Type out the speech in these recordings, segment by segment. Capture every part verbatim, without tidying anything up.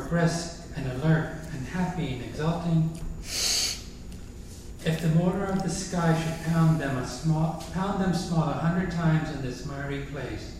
brisk and alert and happy and exulting. If the motor of the sky should pound them a small, pound them small a hundred times in this miry place,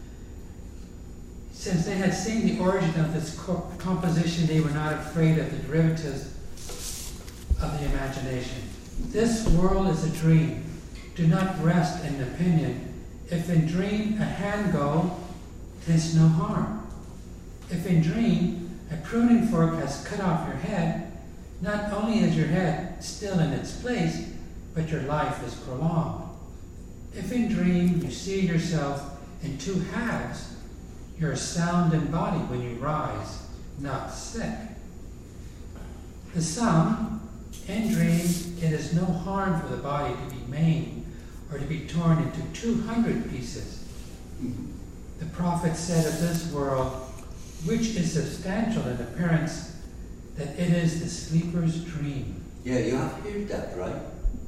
since they had seen the origin of this co- composition, they were not afraid of the derivatives of the imagination. This world is a dream. Do not rest in opinion. If in dream a hand go, 'tis no harm. If in dream a pruning fork has cut off your head, not only is your head still in its place, but your life is prolonged. If in dream you see yourself in two halves, you're sound in body when you rise, not sick. The sum, in dream, it is no harm for the body to be maimed or to be torn into two hundred pieces. The prophet said of this world, which is substantial in appearance, that it is the sleeper's dream. Yeah, you have heard that, right?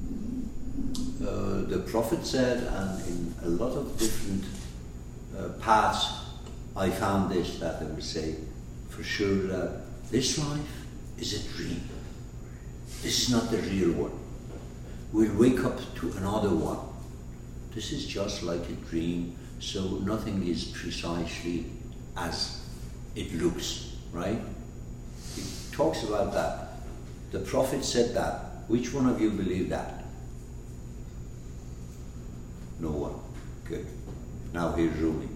Uh, the prophet said, and in a lot of different uh, paths, I found this, that they would say, for sure, that this life is a dream. This is not the real one. We'll wake up to another one. This is just like a dream, so nothing is precisely as it looks, right? It talks about that. The prophet said that. Which one of you believe that? No one. Good. Now here's Rumi.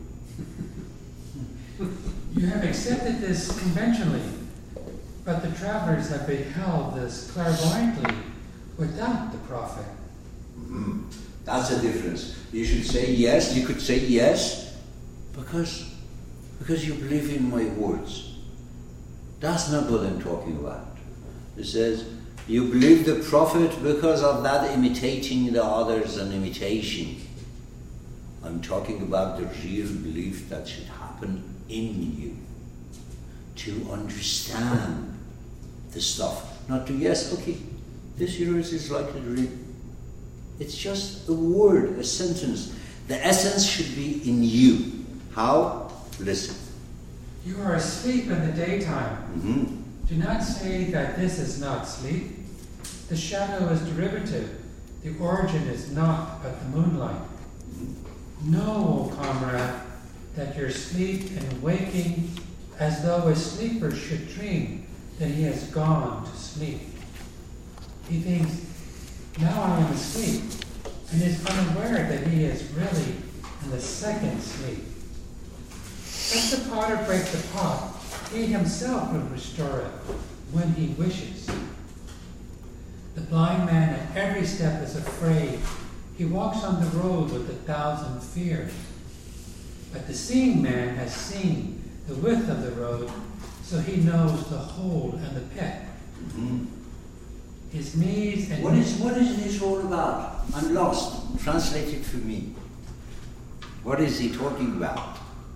You have accepted this conventionally, but the travelers have beheld this clairvoyantly without the prophet. Mm-hmm. That's a difference. You should say yes, you could say yes, because, because you believe in my words. That's not what I'm talking about. It says, you believe the prophet because of that imitating the others and imitation. I'm talking about the real belief that should happen in you. To understand the stuff. Not to, yes, okay, this universe is like a dream. It's just a word, a sentence. The essence should be in you. How? Listen. You are asleep in the daytime. Mm-hmm. Do not say that this is not sleep. The shadow is derivative. The origin is not but the moonlight. Mm-hmm. Know, O comrade, that your sleep and waking, as though a sleeper should dream that he has gone to sleep. He thinks, now I am asleep, and is unaware that he is really in the second sleep. If the potter break the pot, he himself will restore it when he wishes. The blind man at every step is afraid. He walks on the road with a thousand fears. But the seeing man has seen the width of the road, so he knows the hole and the pit. Mm-hmm. His knees and what is what is this all about? I'm lost. Translate it for me. What is he talking about?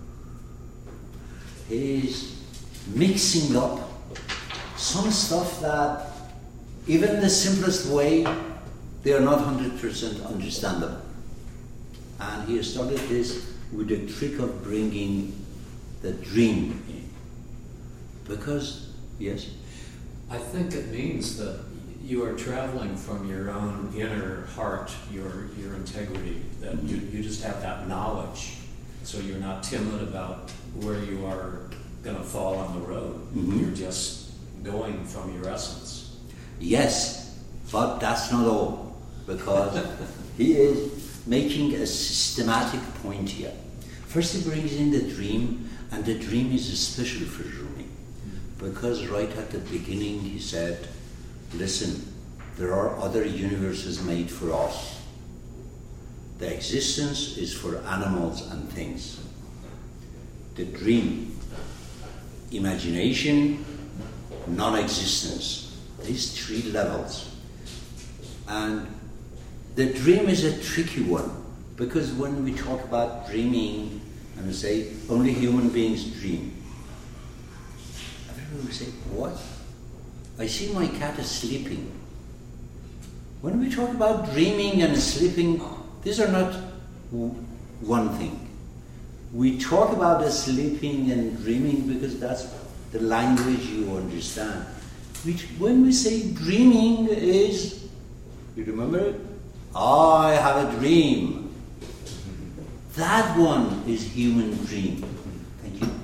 He's mixing up some stuff that, even the simplest way, they are not one hundred percent understandable. And he started this with the trick of bringing the dream in. Because, yes? I think it means that you are traveling from your own inner heart, your your integrity, that you, you just have that knowledge, so you're not timid about where you are going to fall on the road. Mm-hmm. You're just going from your essence. Yes, but that's not all, because he is making a systematic point here. First he brings in the dream, and the dream is special for Rumi, because right at the beginning he said, listen, there are other universes made for us. The existence is for animals and things. The dream, imagination, non-existence. These three levels. And the dream is a tricky one, because when we talk about dreaming and we say only human beings dream, everyone will say, what? I see my cat is sleeping. When we talk about dreaming and sleeping, these are not w- one thing. We talk about the sleeping and dreaming because that's the language you understand. Which, when we say dreaming, is, you remember it? I have a dream. That one is human dream. Thank you.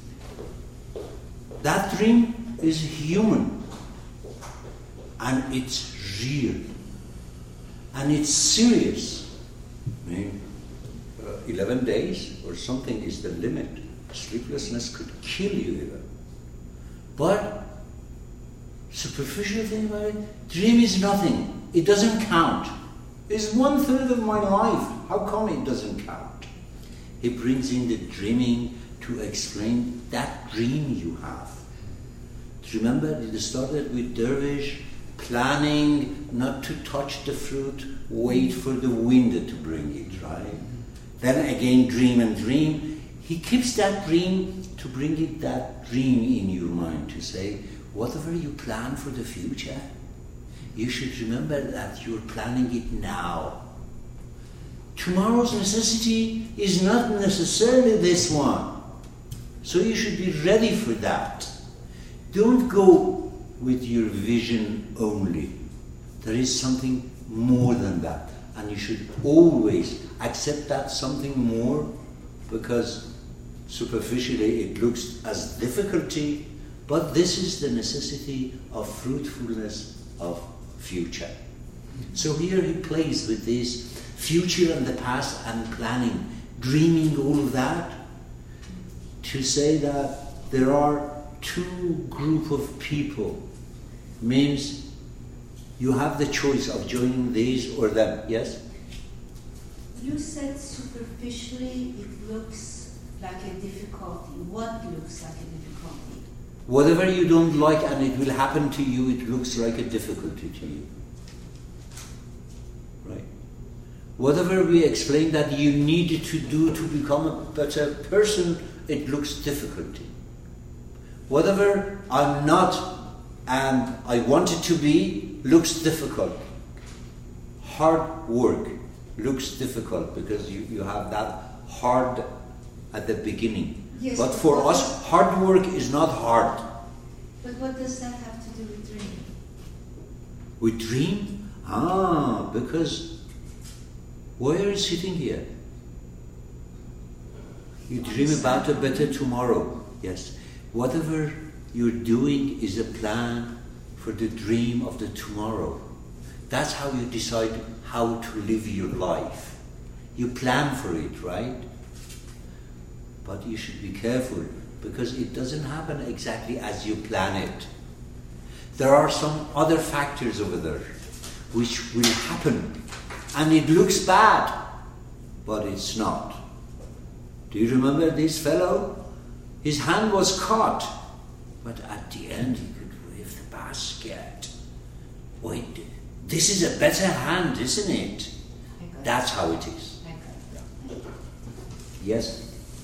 That dream is human. And it's real. And it's serious. I mean, uh, eleven days or something is the limit. Sleeplessness could kill you even. But superficial thing about it, dream is nothing. It doesn't count. It's one third of my life. How come it doesn't count? He brings in the dreaming to explain that dream you have. Remember, it started with Dervish planning not to touch the fruit, wait for the wind to bring it, right? Then again, dream and dream. He keeps that dream to bring it that dream in your mind, to say, whatever you plan for the future, you should remember that you're planning it now. Tomorrow's necessity is not necessarily this one. So you should be ready for that. Don't go with your vision only. There is something more than that. And you should always accept that something more, because superficially it looks as difficulty, but this is the necessity of fruitfulness of future. So here he plays with this future and the past and planning, dreaming all of that, to say that there are two group of people. Means you have the choice of joining these or them. Yes? You said superficially it looks like a difficulty. What looks like a difficulty? Whatever you don't like and it will happen to you, it looks like a difficulty to you. Right? Whatever we explain that you need to do to become a better person, it looks difficulty. Whatever I'm not and I want it to be, looks difficult. Hard work looks difficult because you, you have that hard at the beginning. Yes, but but for what- us, hard work is not hard. But what does that have to do with dreaming? We dream? Ah, because why are you sitting here? You dream about a better tomorrow. Yes. Whatever you're doing is a plan for the dream of the tomorrow. That's how you decide how to live your life. You plan for it, right? But you should be careful, because it doesn't happen exactly as you plan it. There are some other factors over there which will happen, and it looks bad, but it's not. Do you remember this fellow? His hand was caught, but at the end he could wave the basket. Wait, this is a better hand, isn't it? I got That's it. how it is. I got it. Yes?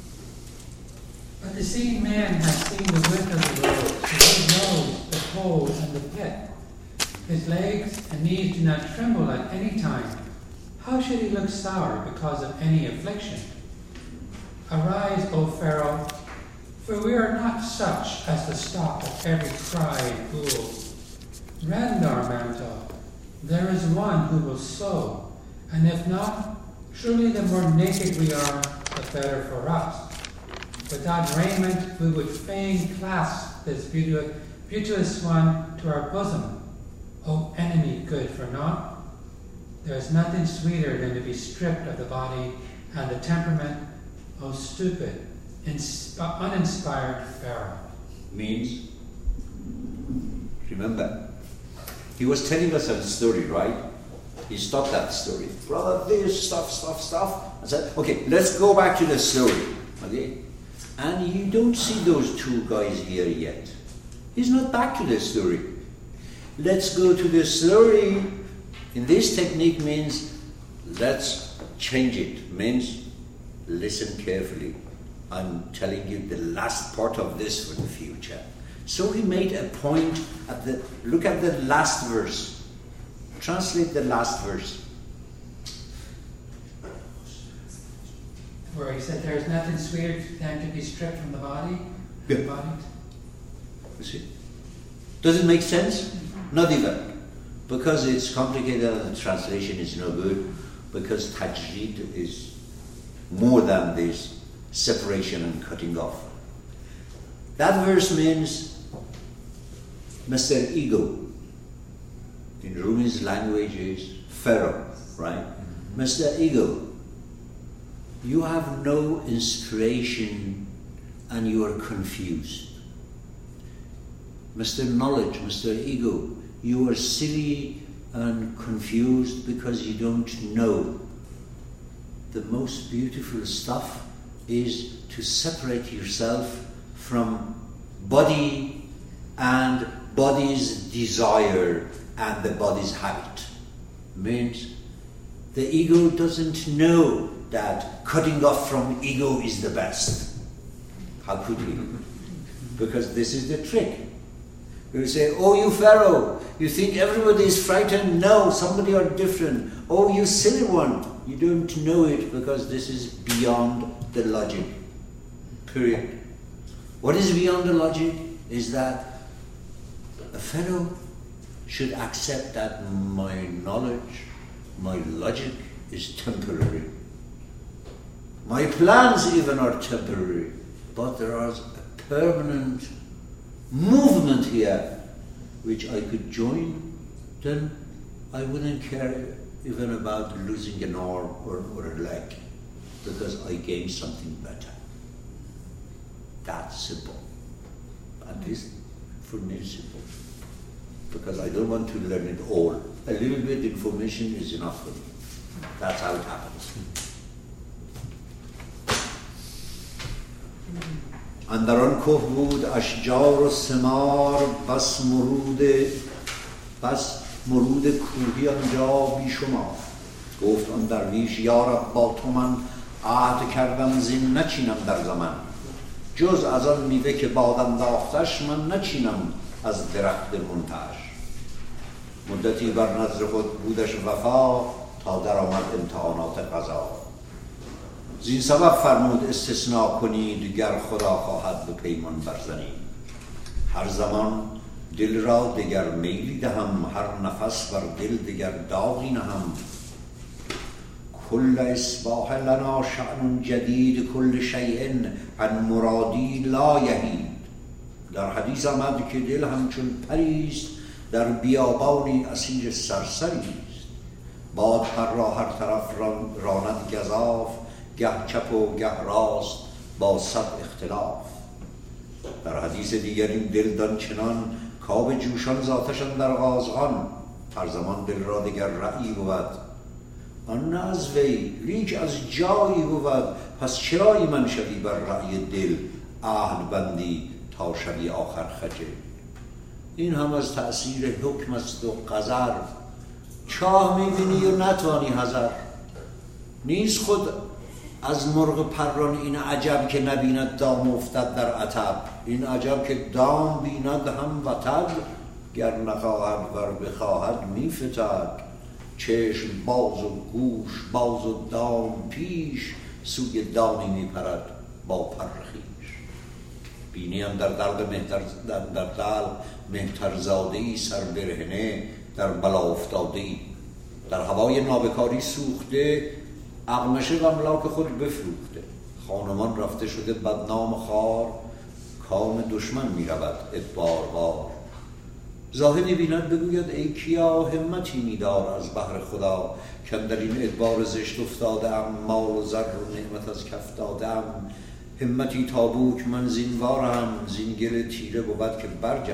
But the seeing man has seen the width of the road, his nose, the hole, and the pit. His legs and knees do not tremble at any time. How should he look sour because of any affliction? Arise, O Pharaoh, for we are not such as the stock of every crying fool. Rend our mantle. There is one who will sow, and if not, surely the more naked we are, the better for us. Without raiment, we would fain clasp this beauteous, beauteous one to our bosom. O enemy good for naught, there is nothing sweeter than to be stripped of the body and the temperament. O stupid, insp- uninspired Pharaoh. Means, remember, he was telling us a story, right? He stopped that story. Brother, this stuff, stuff, stuff. I said, okay, let's go back to the story. Okay? And you don't see those two guys here yet. He's not back to the story. Let's go to the story. In this technique means, let's change it. Means, listen carefully. I'm telling you the last part of this for the future. So he made a point at the, look at the last verse. Translate the last verse. Where he said there is nothing sweeter than to be stripped from the body. Yeah. The body. You see? Does it make sense? Not even. Because it's complicated and the translation is no good, because tajrid is more than this separation and cutting off. That verse means Mister Ego. In Rumi's language is Pharaoh, right? Mister Ego, you have no inspiration and you are confused. Mister Knowledge, Mister Ego, you are silly and confused because you don't know. The most beautiful stuff is to separate yourself from body and body's desire and the body's habit. Means the ego doesn't know that cutting off from ego is the best. How could he? Because this is the trick. You say, oh, you Pharaoh, you think everybody is frightened? No, somebody are different. Oh, you silly one, you don't know it because this is beyond the logic. Period. What is beyond the logic is that a Pharaoh should accept that my knowledge, my logic is temporary. My plans even are temporary, but there is a permanent movement here which I could join, then I wouldn't care even about losing an arm or, or a leg because I gained something better. That's simple. At least for me simple. Because I don't want to learn it all. A little bit information is enough for me. That's how it happens. اندر آن کوه بود اشجار و ثمار بس مرود بس مرود کوهی آنجا بیشمار گفت آن درویش یارب با تو من عهد کردم زین نچینم در زمن جز از آن میوه که باد انداختش من نچینم از درخت منتعش مدتی بر نظر خود بودش وفا تا در آمد امتحانات قضا زین سبب فرمود استثناء کنید گر خدا خواهد به پیمان برزنید هر زمان دل را دگر میلی دهم هر نفس بر دل دگر داغی نهم کل اصباح لنا شأن جدید کل شیء عن مرادی لا یحید در حدیث آمد که دل همچون پریست در بیابانی اسیر سرسریست باد پر را هر طرف راند گزاف گه چپ و گه راست با صد اختلاف در حدیث دیگر این دل دان چنان کاب جوشان ذاتشان در غازغان هر زمان دل را دگر رأی بود آن نه از وی لیک از جایی بود پس چرا ایمن شوی بر رأی دل عهد بندی تا شوی آخر خجل این هم از تأثیر حکم است و قذر چاه میبینی و نتوانی حذر نیست خود از مرغ پران این عجب که نبیند دام افتد در عتب این عجب که دام بیند هم وتد گر نخواهد ور بخواهد میفتد چشم باز و گوش باز و دام پیش سوی دامی میپرد با پر خویش بینی هم در دلق مهتر در, در دلق مهترزاده‌ای سر برهنه در بلا افتاده‌ای در هوای نابکاری سوخته اغنشه و املاک خود بفروخته خانمان رفته شده بدنام خار کام دشمن می رود ادبار وار زاهدی بیند بگوید ای کیا همتی میدار از بحر خدا کم در این ادبار زشت افتاده ام مال و زر و نعمت از کف داده ام همتی تابوک من زینوارم زین گل تیره بود که برجم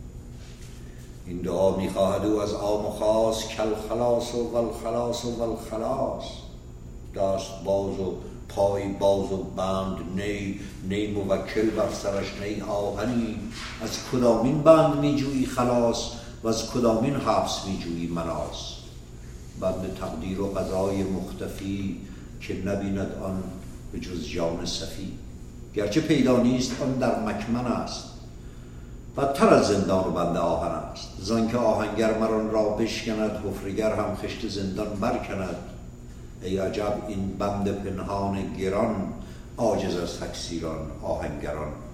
این دعا می خواهد او از عام و خاص کل خلاص و والخلاص و والخلاص دست باز و پای باز و بند نی نی موکل بر سرش نی آهنی از کدامین بند می جویی خلاص و از کدامین حبس می جویی مناص بند تقدیر و قضای مختفی که نبیند آن به جز جان صفی گرچه پیدا نیست آن در مکمن است بدتر از زندان و بند آهن است زان که آهنگر مران را بشکند حفرگر هم خشت زندان برکند ای عجب این بند پنهان گران عاجز از تکسیران آهنگران